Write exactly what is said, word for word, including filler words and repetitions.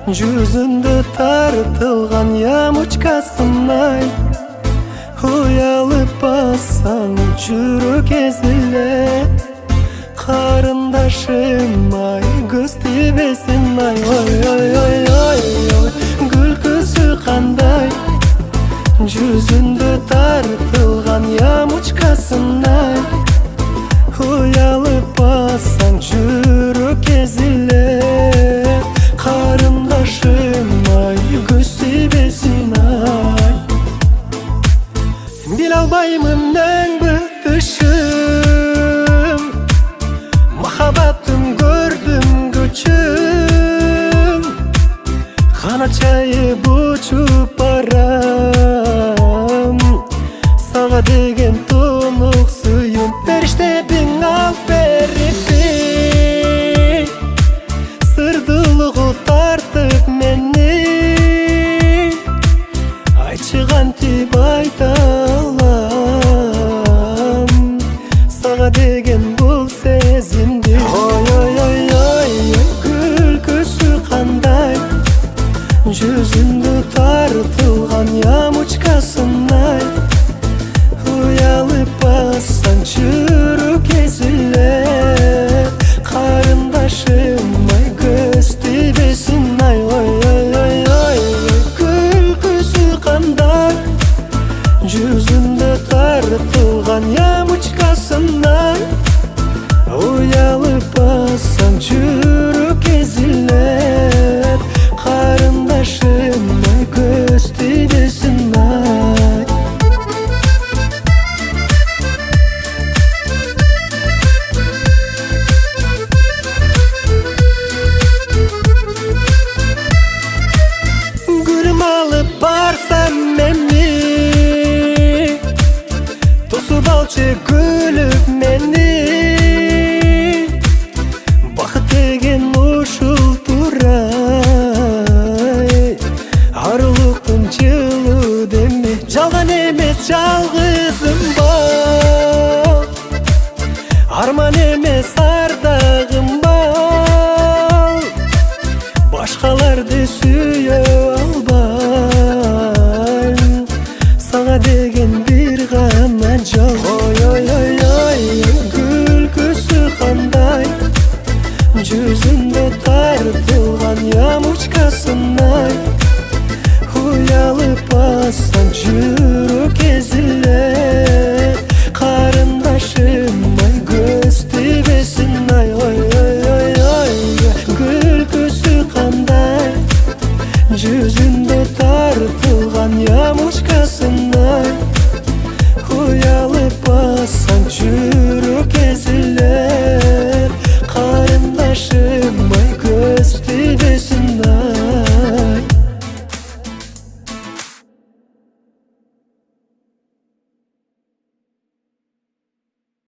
Жүзүндө тартылган ямочкасындай уялып бассаң жүрөк эзилет. Карындашым ай, көз тийбесин ай, ой ой ой ой ой, күлкүсү кандай. Жүзүндө тартылган ямочкасындай уялып бассаң жүрөк эзилет. Карындашым ай, көз тийбесин ай. Биле албаймын нең бытышым, махаббаттын көрдүм көчүм. Канат жайып учуп барам, сага деген тунук сүйүм. Периштебиң алып берипи, сырдуулугу тартып мени. Айтчы кантип айта алам сага деген бул сезимди. Ой ой ой ой, күлкүсү кандай. Жүзүндө тартылган ямочкасындай уялып бассаң жүрөк эзилет. Карындашым ай, көз тийбесин ай, ой ой ой ой, күлкүсү кандай. Жүзүндө тартылган ямочкасындай уялып бассаң жүрөк эзилет. Карындашым ай, көз тийбесин ай. Гүлүм алып барсам мени, тосуп алчы күлүп мени. Бакыт деген ушул турай, арулуктун жылуу деми. Жалган эмес жалгызым бол, арман эмес ардагым бол. Башкаларды сүйө албайм, сага деген бир гана жол. Ой ой ой ой, күлкүсү кандай. Жүзүндө тартылган ямочкасындай уялып бассаң жүрөк эзилет.